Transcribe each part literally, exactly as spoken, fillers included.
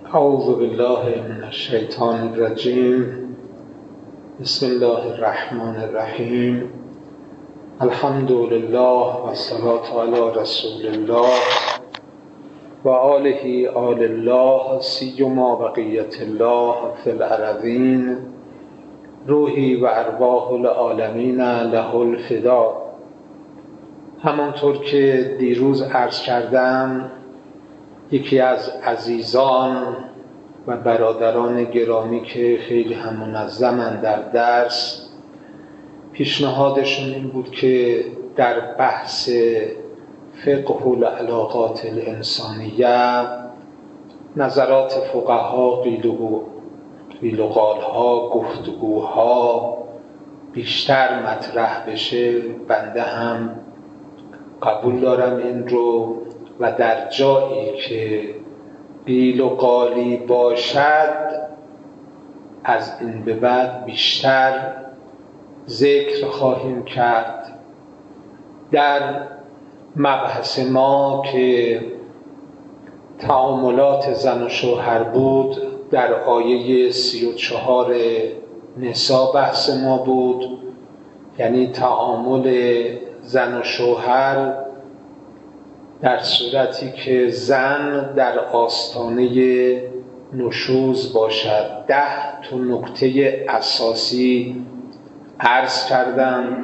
اعوذ بالله من الشیطان الرجیم. بسم الله الرحمن الرحیم. الحمد لله و الصلاة علی رسول الله و آله آل الله سیما بقیت الله فی الارضین. روحی و ارواح العالمین له الفدا. همانطور که دیروز عرض کردم، یکی از عزیزان و برادران گرامی که خیلی هم منظمن در درس، پیشنهادشون این بود که در بحث فقه العلاقات الانسانیه نظرات فقها، قیل و قالها، گفتگوها بیشتر مطرح بشه. بنده هم قبول دارم این رو و در جایی که قیل و قالی باشد از این به بعد بیشتر ذکر خواهیم کرد. در مبحث ما که تعاملات زن و شوهر بود، در آیه سی و چهار نساء بحث ما بود، یعنی تعامل زن و شوهر در صورتی که زن در آستانه نشوز باشد. ده تا نکته اساسی عرض کردم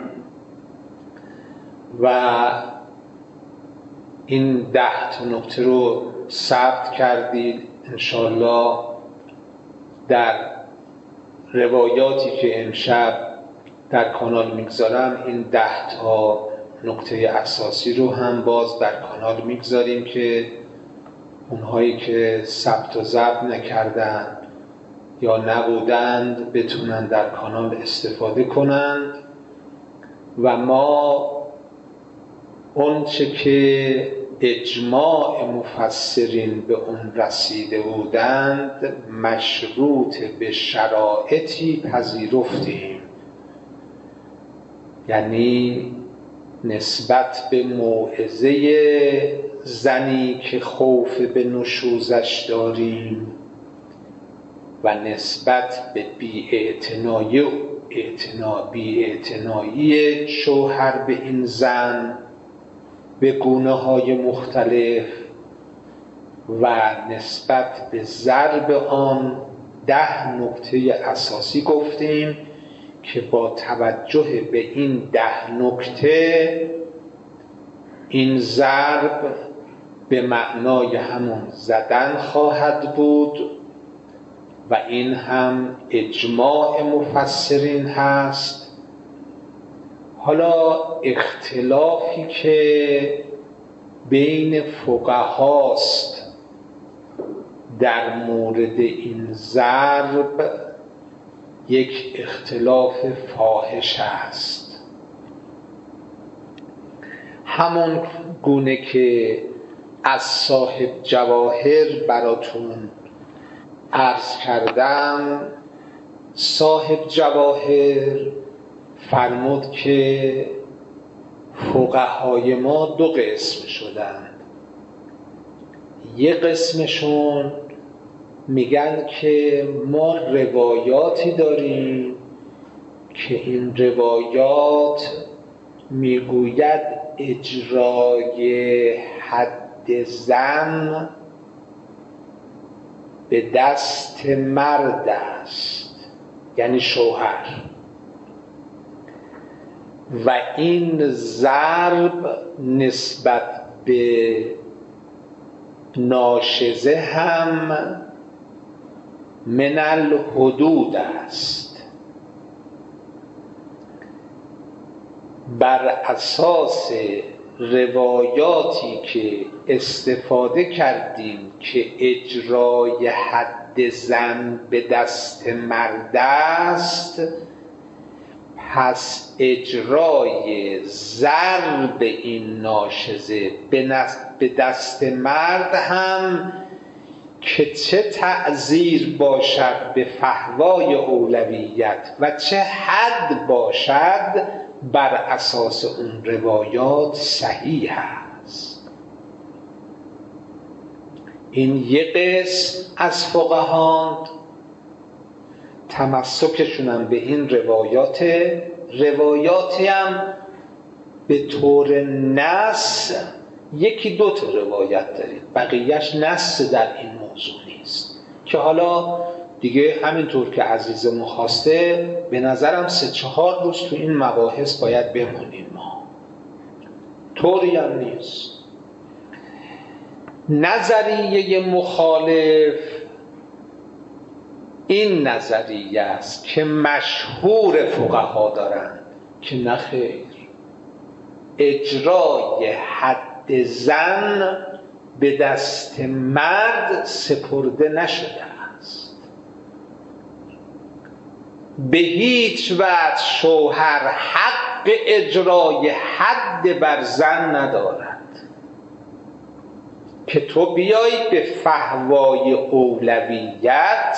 و این ده تا نکته رو ثبت کردید. انشالله در روایاتی که امشب در کانال میگذارم این ده تا نکته اساسی رو هم باز در کانال میگذاریم که اونهایی که ثبت و ضبط نکردن یا نبودند بتونن در کانال استفاده کنند. و ما اون چه که اجماع مفسرین به اون رسیده بودند مشروط به شرایطی پذیرفتیم، یعنی نسبت به موعظه زنی که خوف به نشوزش داریم و نسبت به بی‌اعتنایی و بی‌اعتنایی شوهر به این زن به گونه های مختلف و نسبت به ضرب آن ده نکته اساسی گفتیم که با توجه به این ده نکته این ضرب به معنای همون زدن خواهد بود و این هم اجماع مفسرین هست. حالا اختلافی که بین فقهاست در مورد این ضرب یک اختلاف فاحش است. همون گونه که از صاحب جواهر براتون عرض کردم، صاحب جواهر فرمود که فقهای ما دو قسم شدند. یک قسمشون میگن که ما روایاتی داریم که این روایات میگوید اجرای حد زن به دست مرد است، یعنی شوهر، و این ضرب نسبت به ناشزه هم من الحدود است. بر اساس روایاتی که استفاده کردیم که اجرای حد زن به دست مرد است، پس اجرای ضرب این ناشزه به دست مرد هم که چه تعزیر باشد به فحوای اولویت و چه حد باشد بر اساس اون روایات صحیح است. این یه قسم از فقهاند تمسکشون هم به این روایات روایاتی هم به طور نص یکی دو تا روایت دارید، بقیهش نص در این موضوع نیست که حالا دیگه همینطور که عزیزمون خواسته به نظرم سه چهار روز تو این مباحث باید بمونیم. ما طوری هم نیست. نظریه مخالف این نظریه است که مشهور فقها دارند که نخیر، اجرای حد زن به دست مرد سپرده نشده است. به هیچ وجه شوهر حق اجرای حد بر زن ندارد که تو بیایی به فحوای اولویت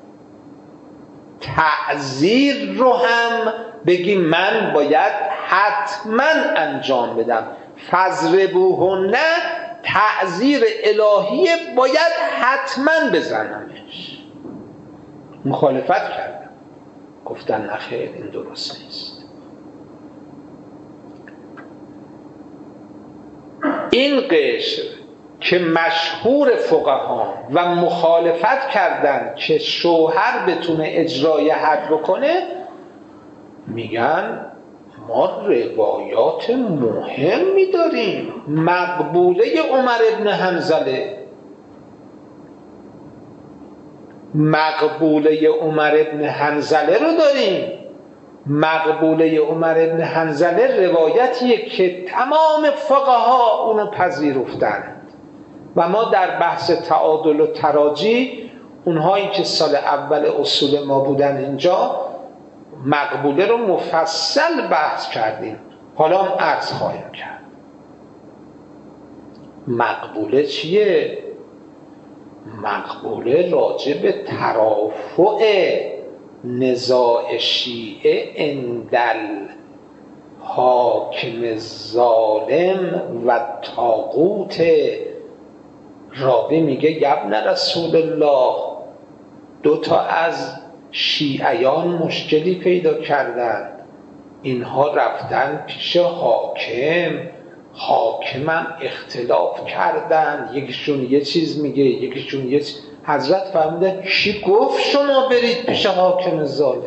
تعزیر رو هم بگی من باید حتما انجام بدم. فضربوهن تعزیر الهیه، باید حتما بزنمش. مخالفت کردم، گفتن نخیر این درست نیست. این قشر که مشهور فقها و مخالفت کردن که شوهر بتونه اجرای حد بکنه، میگن ما روایات مهمی داریم. مقبوله عمر ابن حنظله مقبوله عمر ابن حنظله رو داریم. مقبوله عمر ابن حنظله روایتیه که تمام فقها اونو پذیرفتند و ما در بحث تعادل و تراجی، اونهایی که سال اول اصول ما بودن اینجا، مقبوله رو مفصل بحث کردیم. حالا هم عرض خواهیم کرد. مقبوله چیه؟ مقبوله راجع به ترافع نزاع شیعه اندل حاکم ظالم و طاغوت. رابی میگه یبن رسول الله، دو تا از شیعیان مشکلی پیدا کردند، اینها رفتن پیش حاکم، حاکمم اختلاف کردند، یکیشون یه چیز میگه یکیشون یه چیز. حضرت فرمودن کی گفت شما برید پیش حاکم ظالم؟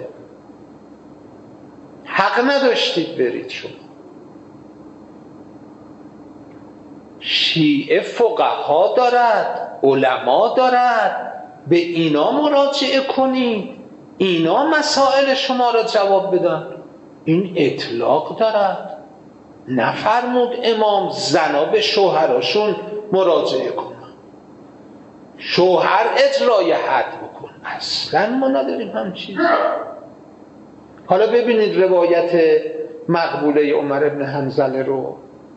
حق نداشتید برید. شما شیعه فقها دارد، علما دارد، به اینا مراجعه کنید، اینا مسائل شما را جواب بدن. این اطلاق دارد. نفرمود امام زنا به شوهراشون مراجعه کنن، شوهر اجرای حد بکن. اصلا ما نداریم هم چیز. حالا ببینید روایت مقبوله عمر ابن حنظله رو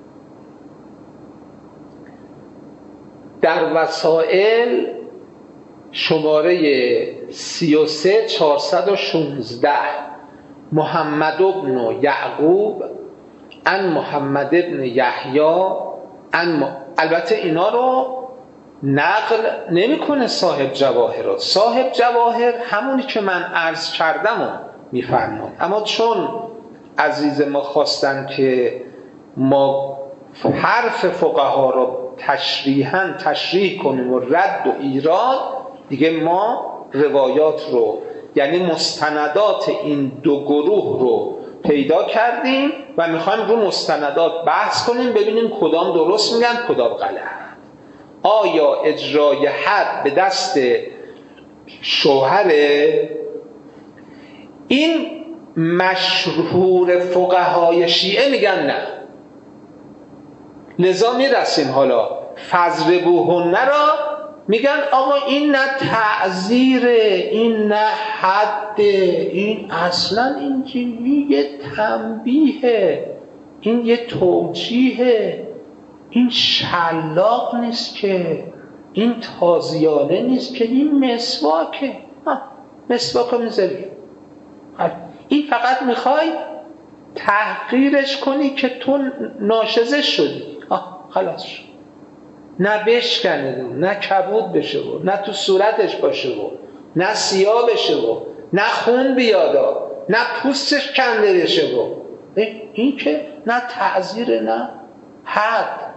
در وسائل شماره سی و سه چهارصد و شانزده. محمد ابن یعقوب ان محمد ابن یحیی ان م... البته اینا رو نقل نمیکنه صاحب جواهرات. صاحب جواهر همونی که من عرض کردم رو میفرماد، اما چون عزیز ما خواستن که ما حرف فقها رو تشریحاً تشریح کنیم و رد و ایراد، دیگه ما روایات رو یعنی مستندات این دو گروه رو پیدا کردیم و میخوایم رو مستندات بحث کنیم، ببینیم کدام درست میگن کدام غلط. آیا اجرای حد به دست شوهر؟ این مشهور فقهای شیعه میگن نه. لذا میرسیم حالا فضربوهن را میگن آقا این نه تعزیره، این نه حد، این اصلا این یه تنبیهه، این یه توجیهه، این شلاق نیست که، این تازیانه نیست که، این مسواکه. مسواک رو میذاری، این فقط میخوای تحقیرش کنی که تو ناشزه شدی. آه خلاص شد. نه بشکنه و نه کبود بشه و نه تو صورتش باشه و نه سیاه بشه و نه خون بیادا، نه پوستش کنده بشه و این که نه تعزیر نه حد.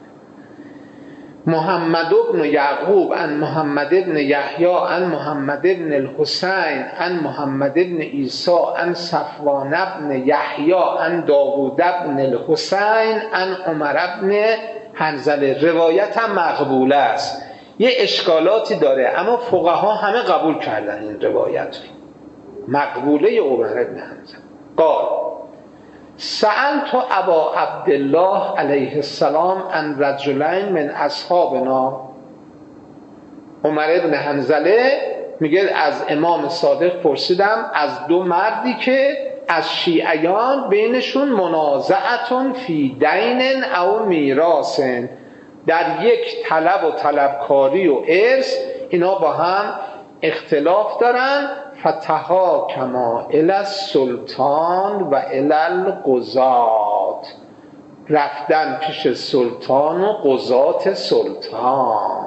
محمد ابن یعقوب عن محمد ابن یحیی عن محمد ابن الحسین عن محمد ابن عیسی عن صفوان ابن یحیی عن داوود ابن الحسین عن عمر ابن حنظله. روایت هم مقبوله است، یه اشکالاتی داره اما فقها همه قبول کردن این روایت رو. مقبوله عمر ابن حنظله قال سألت ابا عبدالله علیه السلام عن رجلین من اصحابنا. عمر ابن حنظله میگه از امام صادق پرسیدم از دو مردی که از شیعیان بینشون منازعتون فی دین او میراثن، در یک طلب و طلبکاری و ارث اینا با هم اختلاف دارن. فتحاکما الی السلطان و الی القضات، رفتن پیش سلطان و قضات سلطان.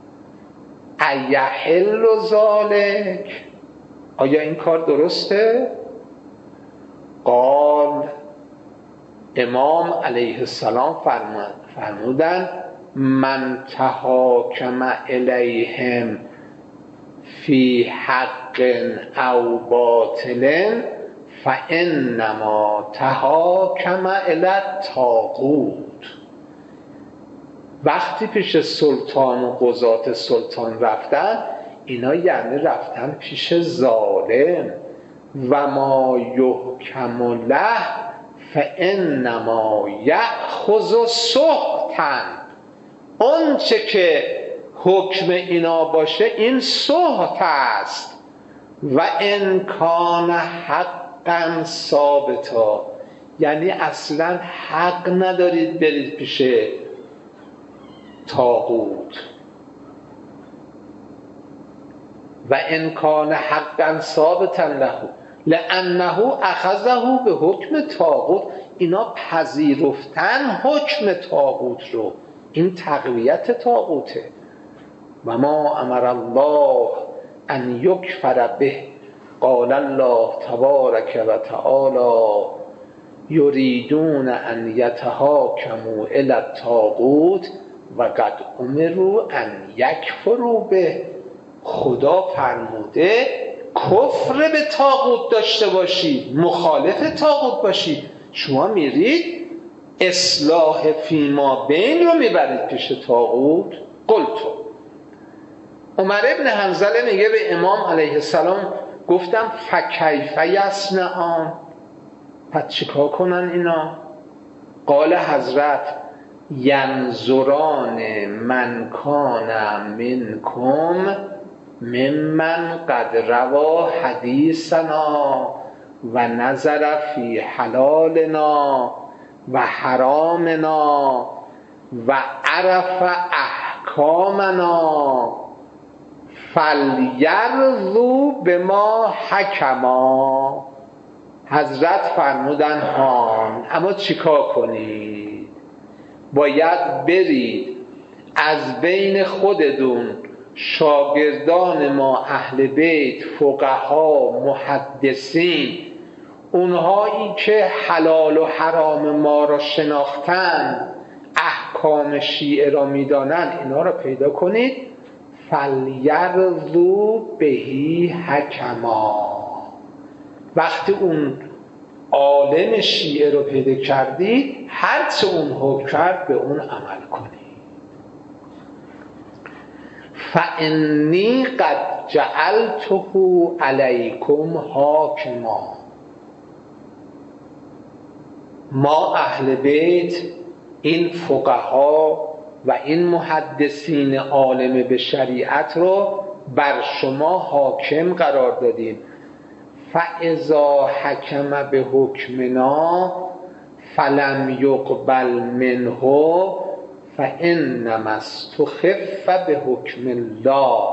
ایحل ذالک، آیا این کار درسته؟ قال امام علیه السلام فرمودن من تحاکم الیهم فی حق او باطل فانما تحاکم الی الطاغوت. وقتی پیش سلطان و قضات سلطان رفتن، اینا یعنی رفتن پیش ظالم. و ما یحکم له فانما یأخذ سحتا، اون چه که حکم اینا باشه این سحت است. و ان کان حقا ثابتا، یعنی اصلا حق ندارید برید پیش طاغوت. و ان کان حقا ثابتا له لانه اخذه به حکم طاغوت، اینا پذیرفتن حکم طاغوت رو، این تقویت طاغوته. و ما امر الله ان یکفر به قال الله تبارک و تعالی یریدون ان یتحاکموا الی الطاغوت و قد امروا ان یکفروا به. خدا فرموده کفر به طاغوت داشته باشید، مخالف طاغوت باشید، شما میرید اصلاح فیما بین رو میبرید پیش طاغوت. قلتو، عمر ابن حنظله میگه به امام علیه السلام گفتم فکیف یصنعان، پس چیکار کنن اینا؟ قال حضرت ینظران من کان منکم ممن قد روا حدیثنا و نظر فی حلالنا و حرامنا و عرف احکامنا فلیرضوا بما حکما. حضرت فرمودن هان، اما چیکار کنید؟ باید برید از بین خودتون شاگردان ما اهل بیت، فقها، محدثین، اونهایی که حلال و حرام ما را شناختن، احکام شیعه را میدانن، اینا را پیدا کنید. فلیرضوا بهی حکما، وقتی اون عالم شیعه رو پیدا کردید، هر چه اون حکم کرد به اون عمل کنید. فانی قد جعلته علیکم حاکما، ما اهل بیت این فقها و این محدثین عالم به شریعت رو بر شما حاکم قرار دادیم. فاذا حکم به حکمنا فلم یقبل منه فانما استخف به حکم الله.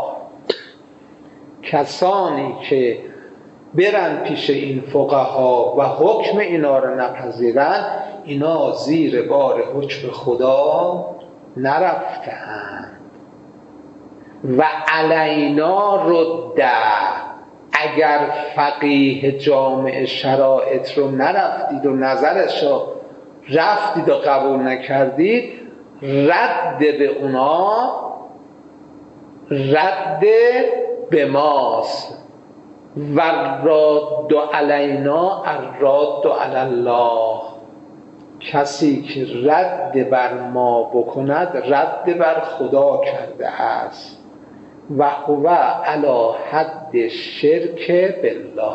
کسانی که برن پیش این فقها و حکم اینا رو نپذیرن، اینا زیر بار حکم خدا نرفتند. و علینا رده، اگر فقیه جامع شرایط رو نرفتید و نظرش رو رفتید و قبول نکردید، رد به اونا رد به ماست. و راد علینا الراد علی الله، کسی که رد بر ما بکند رد بر خدا کرده است. و هو علی حد شرک بالله.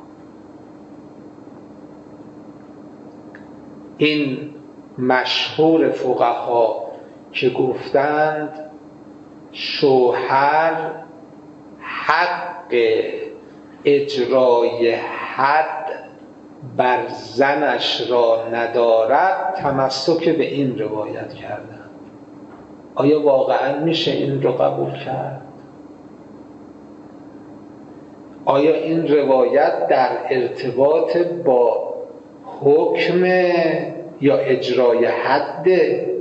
این مشهور فقها که گفتند شوهر حق اجرای حد بر زنش را ندارد، تمسک به این روایت کردند. آیا واقعا میشه این رو قبول کرد؟ آیا این روایت در ارتباط با حکم یا اجرای حده؟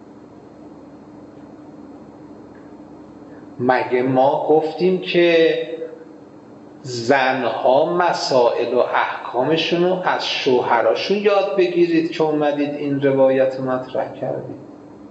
مگه ما گفتیم که زنها مسائل و احکامشون رو از شوهراشون یاد بگیرید که اومدید این روایت مطرح کردید؟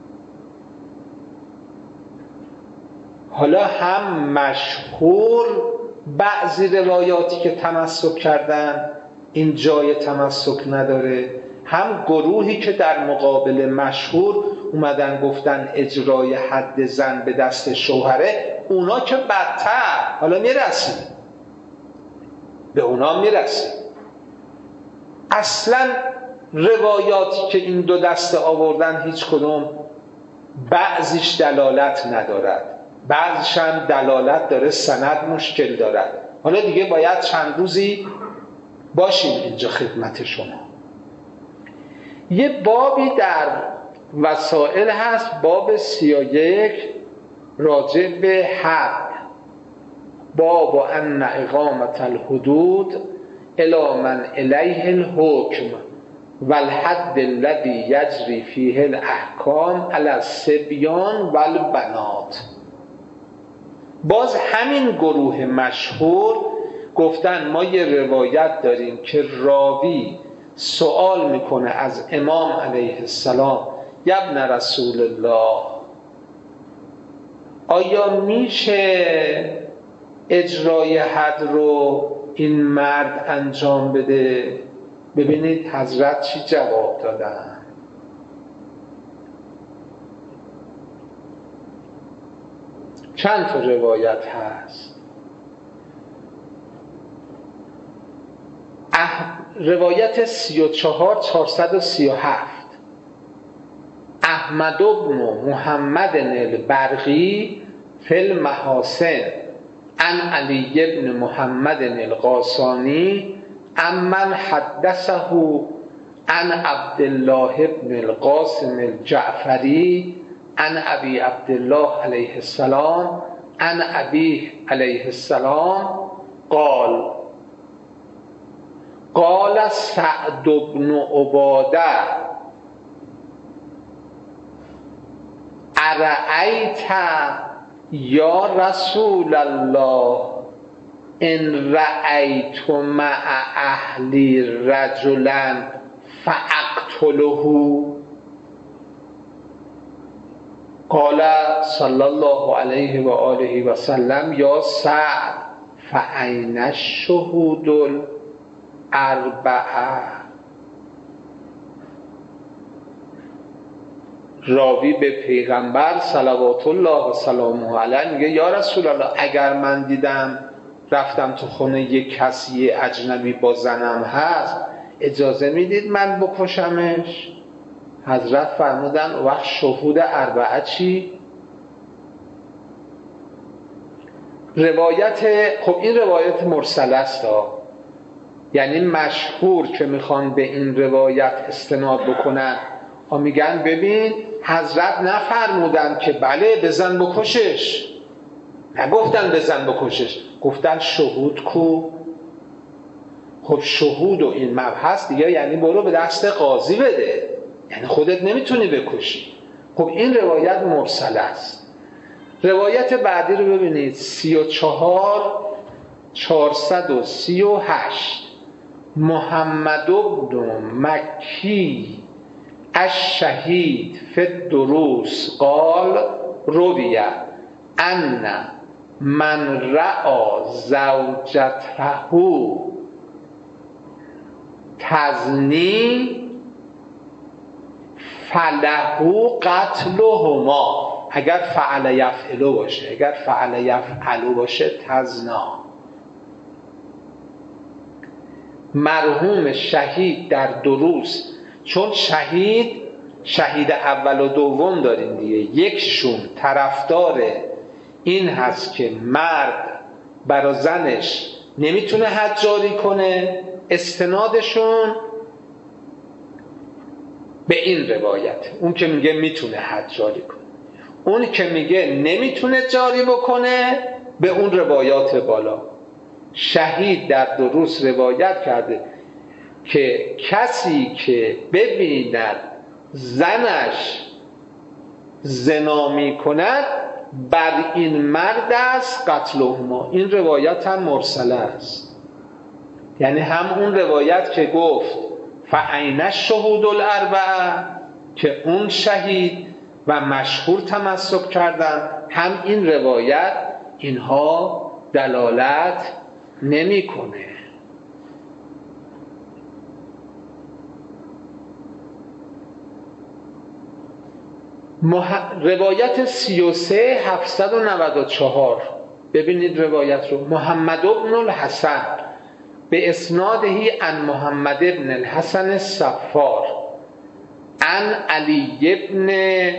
حالا هم مشهور بعضی روایاتی که تمسک کردن این جای تمسک نداره، هم گروهی که در مقابل مشهور اومدن گفتن اجرای حد زن به دست شوهره، اونا که بدتر. حالا میرسیم به اونا میرسیم. اصلا روایاتی که این دو دسته آوردن هیچ کدوم بعضیش دلالت ندارد، بعضیش هم دلالت داره، سند مشکل دارد. حالا دیگه باید چند روزی باشیم اینجا خدمت شما. یه بابی در وسائل هست، باب سی و یک، راجع به حد. باب ان اقامت الحدود الی من الیه الحکم والحد الذی یجری فیه الاحکام علی الصبیان والبنات. باز همین گروه مشهور گفتن ما یه روایت داریم که راوی سوال میکنه از امام علیه السلام، یا ابن رسول الله، آیا میشه اجرای حد رو این مرد انجام بده؟ ببینید حضرت چی جواب دادن. چند تا روایت هست. اح... روایت سی و چهار چهارصد و سی و هفت، احمد بن محمد البرقی فی المحاسن عن علی بن محمد القاسانی امن حدثه عن عبدالله بن القاسم الجعفری عن ابی عبدالله علیه السلام عن ابی علیه السلام قال قال سعد بن عباده ارأیت یا رسول الله ان رأیت مع اهلی رجلا فاقتله؟ قال صلی الله علیه و آله و سلم یا سعد فأین الشهود الاربعه؟ راوی به پیغمبر صلوات الله و سلامه علیه میگه یا رسول الله، اگر من دیدم رفتم تو خونه یک کسی اجنبی با زنم هست، اجازه میدید من بکشمش؟ حضرت فرمودن وقت شهود اربعه چی؟ روایت، خب این روایت مرسل است ها، یعنی مشهور که میخوان به این روایت استناد بکنن و میگن ببین حضرت نفرمودن که بله بزن بکشش، نگفتن بزن بکشش، گفتن شهود کو. خب شهود و این مبحث دیگه یعنی برو به دست قاضی بده، یعنی خودت نمیتونی بکشی. خب این روایت مرسل است. روایت بعدی رو ببینید، سی و چهار چهارصد و سی و هشت. محمد بن مکی الشهید فی الدروس قال رویه ان من رأى زوجته تزنی فله قتلهما. اگر فعل یفعلو باشه، اگر فعل یفعلو باشه تزنا. مرحوم شهید در دروس، چون شهید شهید اول و دوم داریم دیگه، یکشون طرفدار این هست که مرد برا زنش نمیتونه حد جاری کنه، استنادشون به این روایت. اون که میگه میتونه حد جاری کنه، اون که میگه نمیتونه جاری بکنه به اون روایات بالا. شهید در دروس روایت کرده که کسی که ببیند زنش زنا میکند بر این مرد است قتلهما. این روایت هم مرسله است، یعنی هم اون روایت که گفت فعین الشهود الاربعه که اون شهید و مشهور تمسک کردن، هم این روایت اینها دلالت نمیکنه. مح... روایت سی و سه هفتصد و نود و چهار، ببینید روایت رو. محمد بن الحسن به اسنادهی عن محمد بن الحسن الصفار عن علی بن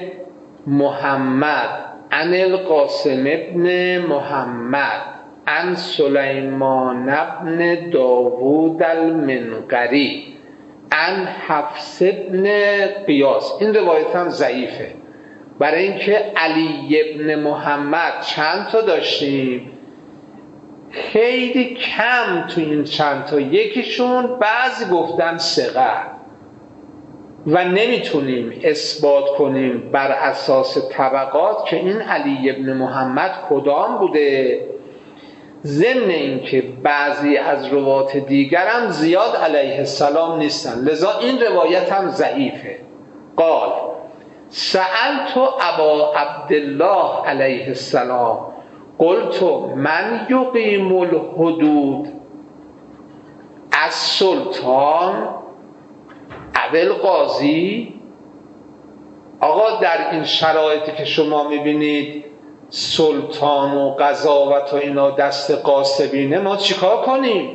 محمد عن القاسم بن محمد عن سلیمان بن داوود المنقری عن حفص بن قیاس. این روایت هم ضعیفه، برای اینکه علی بن محمد چند تا داشتیم، خیلی کم تو این چند تا، یکیشون بعضی گفتن ثقه و نمیتونیم اثبات کنیم بر اساس طبقات که این علی بن محمد کدام بوده. ضمن اینکه بعضی از روات دیگر هم زیاد علیه السلام نیستن، لذا این روایت هم ضعیفه. قال سألت ابا عبدالله علیه السلام قلت من یقیم الحدود از سلطان اول قاضی. آقا در این شرایطی که شما میبینید سلطان و قضاوت و اینا دست قاسبینه، ما چیکار کنیم؟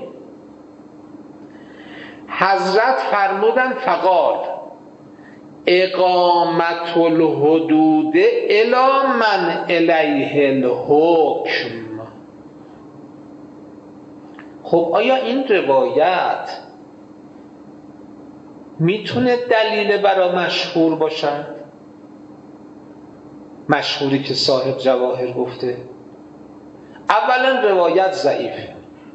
حضرت فرمودن فقال اقامت الحدود الی من الیه الحکم. خب آیا این روایت میتونه دلیل برای مشهور باشد؟ مشهوری که صاحب جواهر گفته. اولا روایت ضعیفه،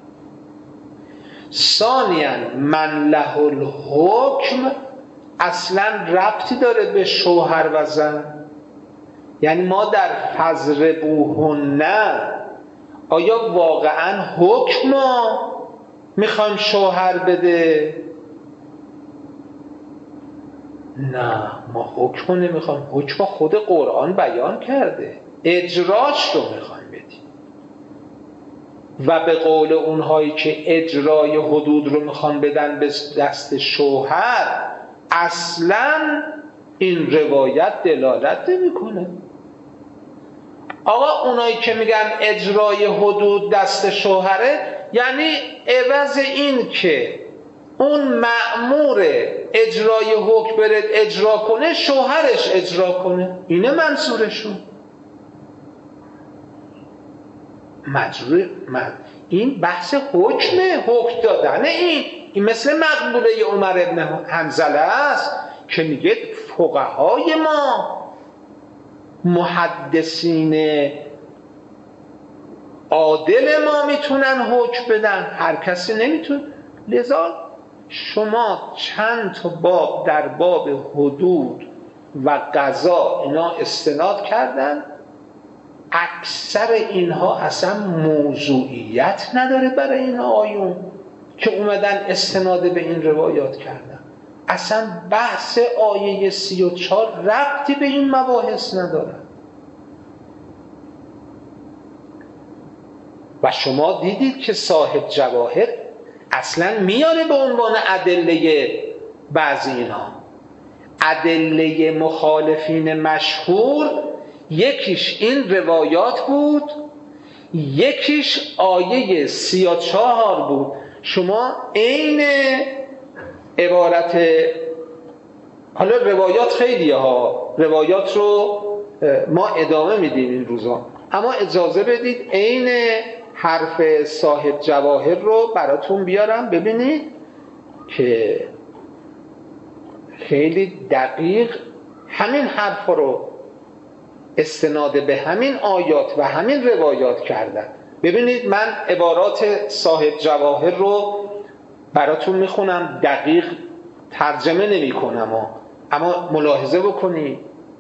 ثانیا من له الحکم اصلا ربطی داره به شوهر و زن. یعنی ما در فضربوهن آیا واقعا حکم میخوایم شوهر بده؟ نه، ما حکم نمیخوایم، حکم خود قرآن بیان کرده، اجراش رو میخوایم بدیم. و به قول اونهایی که اجرای حدود رو میخوان بدن به دست شوهر، اصلا این روایت دلالت نمیکنه. آقا اونایی که میگن اجرای حدود دست شوهره، یعنی عوض این که اون مأمور اجرای حکم برد اجرا کنه، شوهرش اجرا کنه، اینه منصورشون. مجرور من. این بحث حکمه، حکم دادن. این این مثل مقبوله عمر ابن حنظله است که میگه فقهای ما، محدثین عادل ما میتونن حکم بدن، هر کسی نمیتونه. لذا شما چند تا باب در باب حدود و قضا اینا استناد کردن، اکثر اینها اصلا موضوعیت نداره برای این آیون که اومدن استناد به این روایات کردن. اصلا بحث آیه سی و چهار ربطی به این مباحث نداره. و شما دیدید که صاحب جواهر اصلا میاره به عنوان ادله بعضی اینا، ادله مخالفین مشهور، یکیش این روایات بود، یکیش آیه سی و چهار بود. شما عین عبارت، حالا روایات خیلیه ها، روایات رو ما ادامه میدیم این روزا، اما اجازه بدید عین حرف صاحب جواهر رو براتون بیارم ببینید که خیلی دقیق همین حرف رو استناد به همین آیات و همین روایات کردن. ببینید من عبارات صاحب جواهر رو براتون میخونم، دقیق ترجمه نمی کنم، اما ملاحظه بکنید.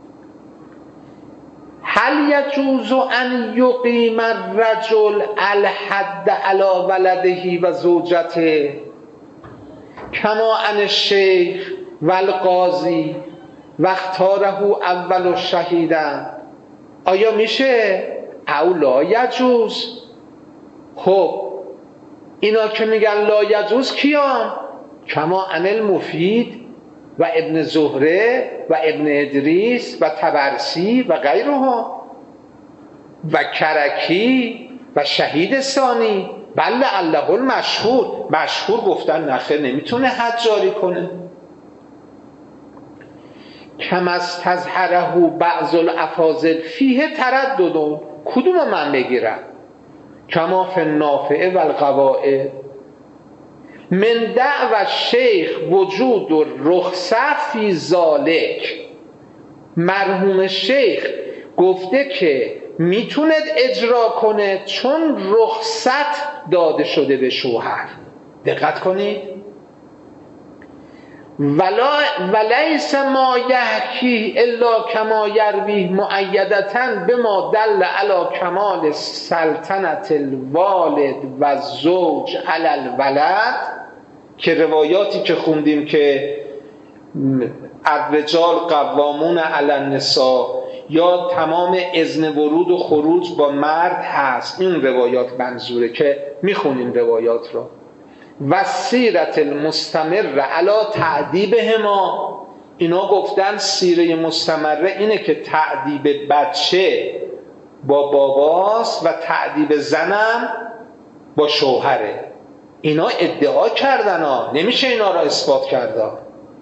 هل یجوز ان یقیم الرجل الحد علی ولده و زوجته کما ان الشیخ و القاضی و اختاره اول الشهیدان؟ آیا میشه؟ او لا یجوز. خب اینا که میگن لا یجوز کیان؟ کما ان المفید و ابن زهره و ابن ادریس و طبرسی و غیرها و کرکی و شهید ثانی. بله الله المشهور، مشهور گفتن نخیر نمیتونه حد جاری کنه. کم از تظهره بعض الافاضل فیه تردد، کدوم من بگیرم؟ کما فی النافع و القواعد من دعو شیخ وجود و رخصت فی ذالک. مرحوم شیخ گفته که میتونه اجرا کنه چون رخصت داده شده به شوهر. دقت کنید. ولا ولیس ما یحکی الا کما یروی مؤیدتاً بما دل علی کمال سلطنت الوالد و زوج علی الولد، که روایاتی که خوندیم که الرجال قوامون علی النساء یا تمام اذن ورود و خروج با مرد هست، این روایات منظوره که میخونیم روایات رو. و سیرت المستمر علی تعذیبهما، اینا گفتن سیره مستمره اینه که تعذیب بچه با باباست و تعذیب زنم با شوهره. اینا ادعا کردن ها، نمیشه اینا را اثبات کرده.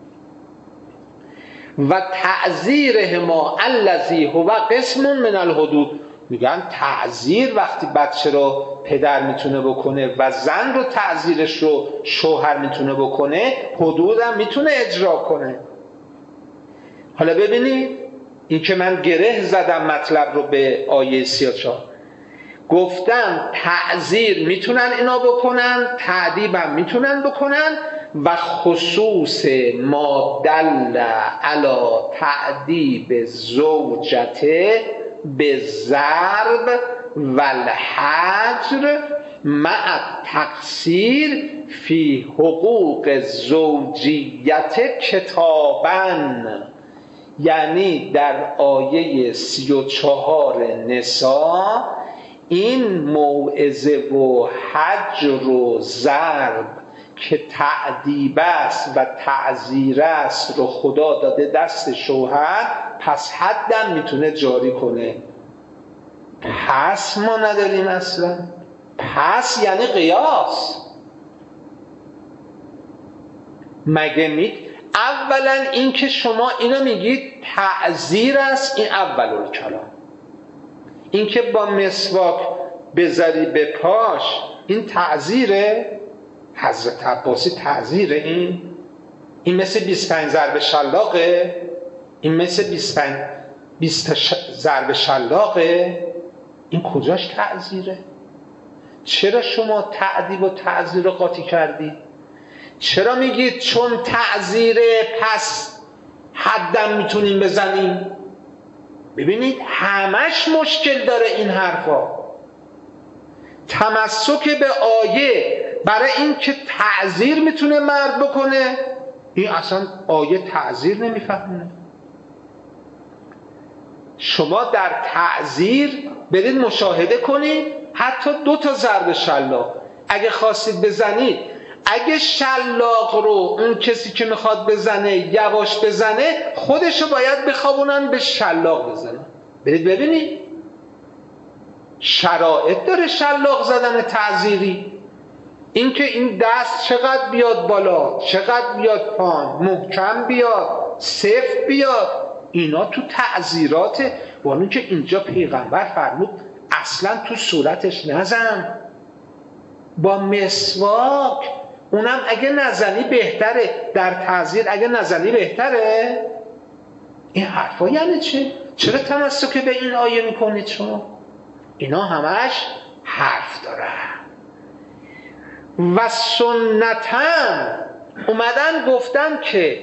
و تعذیرهما الذی هو قسم من الحدود، میگن تعذیر وقتی بچه رو پدر میتونه بکنه و زن رو تعذیرش رو شوهر میتونه بکنه، حدود هم میتونه اجرا کنه. حالا ببینید این که من گره زدم مطلب رو به آیه سی و چهار، گفتم تعذیر میتونن اینا بکنن، تعذیب هم میتونن بکنن، و خصوص ما دل علی تعذیب زوجته به ضرب و الحجر مع تقصیر فی حقوق زوجیت کتابن. یعنی در آیه سی و چهار نساء این موعظه و حجر و ضرب که تعذیب است و تعزیر است رو خدا داده دست شوهر، پس حدم میتونه جاری کنه. پس ما نداریم اصلا. پس یعنی قیاس. مگه می اولا این که شما اینو میگید تعزیر است، این اول کلام. این که با مسواک بذاری به پاش، این تعزیره. حضرت عباسی تعزیره. این این مثل بیست و پنج ضرب شلاقه. این مثل بیست و پنج بیست ضرب شلاقه. این کجاش تعزیره؟ چرا شما تعذیب و تعزیر رو قاطی کردید؟ چرا میگید چون تعزیره پس حدم میتونیم بزنیم. ببینید همش مشکل داره این حرفا. تمسک به آیه برای این که تعذیر میتونه مرد بکنه، این اصلا آیه تعذیر نمیفهمونه. شما در تعذیر برید مشاهده کنید، حتی دو تا ضرب شلاق اگه خواستید بزنید، اگه شلاق رو اون کسی که میخواد بزنه یواش بزنه، خودشو باید بخوابونن به شلاق بزنن. برید ببینید شرایط داره شلاق زدن تعذیری. اینکه این دست چقدر بیاد بالا، چقدر بیاد پایین، محکم بیاد، سفت بیاد، اینا تو تعذیراته. وانون که اینجا پیغمبر فرمود اصلا تو صورتش نزن، با مسواک، اونم اگه نزنی بهتره. در تعذیر اگه نزنی بهتره. این حرفا یعنی چه؟ چرا تمسک به این آیه میکنید شما؟ اینا همش حرف داره. و سنتن اومدن گفتن که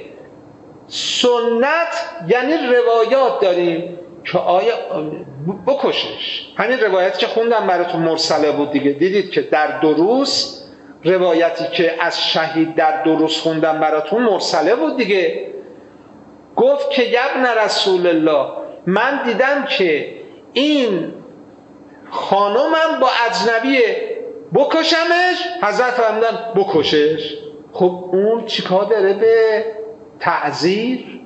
سنت یعنی روایات داریم که آیه بکشش. همین روایتی که خوندم براتون مرسله بود دیگه. دیدید که در دروس روایتی که از شهید در دروس خوندم براتون مرسله بود دیگه. گفت که ابن رسول الله، من دیدم که این خانومم با اجنبیه، بکشمش؟ حضرت فرمودن بکشش. خب اون چیکار داره به تعذیر؟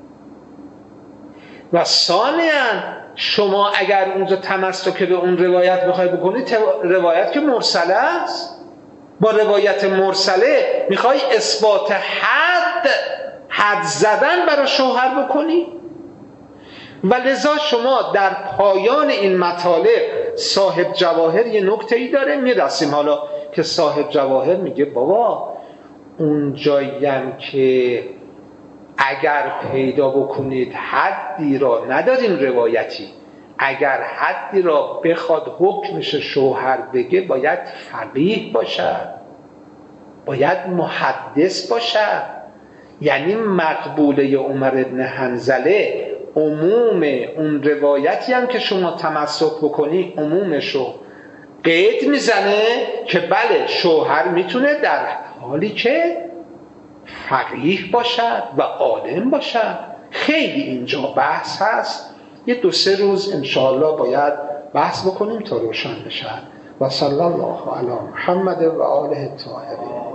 و ثانیاً شما اگر اونجا تمسک به اون روایت بخوای بکنید، روایت که مرسله است، با روایت مرسله میخوای اثبات حد حد زدن برای شوهر بکنی. و لذا شما در پایان این مطالب صاحب جواهر یه نکته‌ای داره، میرسیم حالا که صاحب جواهر میگه بابا اون جاییم که اگر پیدا بکنید حدی را، نداریم روایتی، اگر حدی را بخواد حکمش شوهر بگه باید فقیه باشد، باید محدث باشد. یعنی مقبوله عمر بن حنظله عموم اون روایتی هم که شما تمسک بکنی عمومشو قید میزنه که بله شوهر میتونه در حالی که فقیه باشد و عالم باشد. خیلی اینجا بحث هست، یه دو سه روز انشاءالله باید بحث بکنیم تا روشن بشد. و صلی الله علی محمد و آله الطاهرین.